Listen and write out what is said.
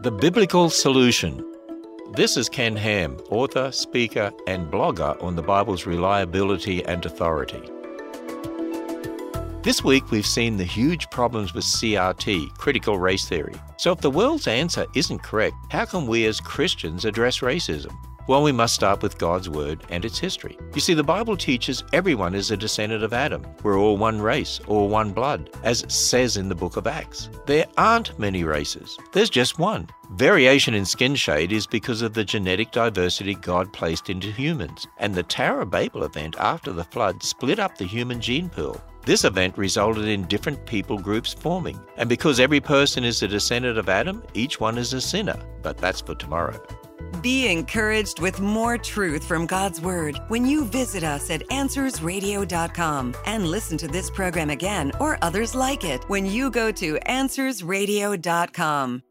The Biblical Solution. This is Ken Ham, author, speaker, and blogger on the Bible's reliability and authority. This week we've seen the huge problems with CRT, critical race theory. So if the world's answer isn't correct, how can we as Christians address racism? Well, we must start with God's Word and its history. You see, the Bible teaches everyone is a descendant of Adam. We're all one race, all one blood, as it says in the book of Acts. There aren't many races. There's just one. Variation in skin shade is because of the genetic diversity God placed into humans, and the Tower of Babel event after the flood split up the human gene pool. This event resulted in different people groups forming, and because every person is a descendant of Adam, each one is a sinner, but that's for tomorrow. Be encouraged with more truth from God's Word when you visit us at AnswersRadio.com and listen to this program again or others like it when you go to AnswersRadio.com.